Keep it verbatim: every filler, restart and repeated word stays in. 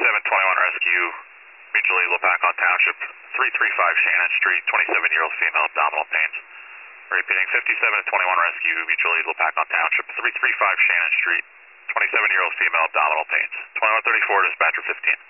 fifty-seven twenty-one rescue, mutual aid Lopakon Township, three thirty-five Shannon Street, twenty-seven-year-old female, abdominal pains. Repeating, fifty-seven twenty-one rescue, mutual aid Lopakon Township, three thirty-five Shannon Street, twenty-seven-year-old female, abdominal pains. twenty-one thirty-four, dispatcher fifteen.